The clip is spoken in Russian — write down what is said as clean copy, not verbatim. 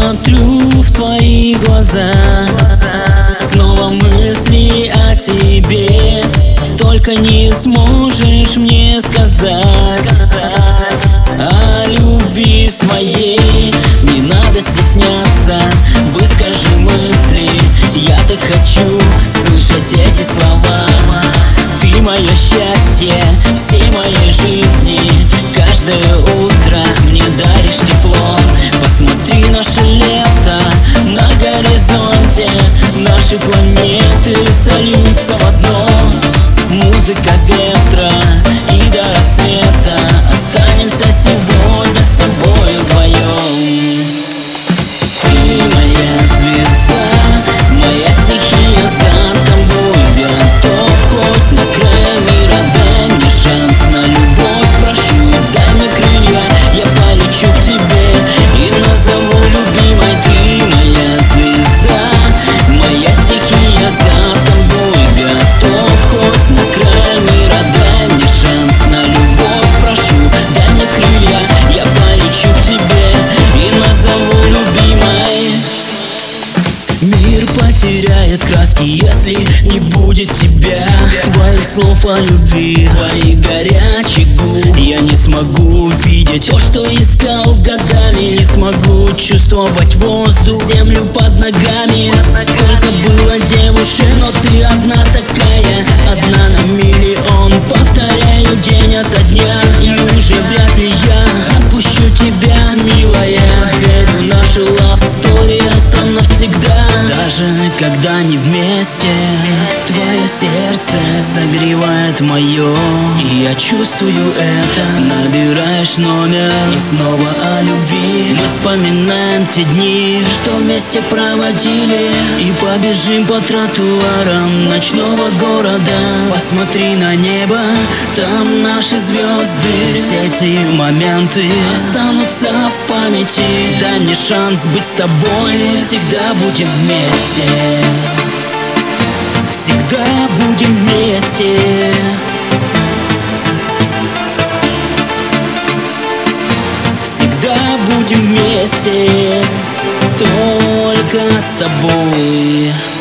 смотрю в твои глаза, снова мысли о тебе. Только не сможешь мне сказать о любви своей. Не надо стесняться, выскажи мысли. Я так хочу слышать эти слова. Ты мое счастье всей моей жизни. Каждое утро мне даришь тепло. Посмотри наше лето на горизонте. Наши планеты сольются в одно. Музыка ветра и до рассвета. Останемся сегодня с тобой вдвоем. Ты моя звезда, моя стихия, за тобой готов. Хоть на край мира, дай мне шанс на любовь. Прошу, дай мне крылья, я полечу к тебе и назову любимой. Ты моя звезда, моя стихия, за тобой готов. Хоть на край мира, дай мне шанс на любовь. Прошу, дай мне крылья, я полечу к тебе и назову любимой. Мир потеряет краски, если не будет тебя. Твоих слов о любви, твоих горячих губ. Я не смогу видеть то, что искал годами. Не смогу чувствовать воздух, землю под ногами. Сколько было девушек, но ты одна такая. Одна на миллион, повторяю день ото дня. И уже вряд ли я отпущу тебя, милая. Верю, наша love story — это навсегда. Даже когда не вместе, твое сердце согревает мое. И я чувствую это. Набираешь номер и снова о любви. Мы вспоминаем те дни, что вместе проводили. И побежим по тротуарам ночного города. Посмотри на небо, там наши звезды. Все эти моменты останутся в памяти. Дай мне шанс быть с тобой, всегда будем вместе. Всегда будем вместе. Всегда будем вместе. Только с тобой.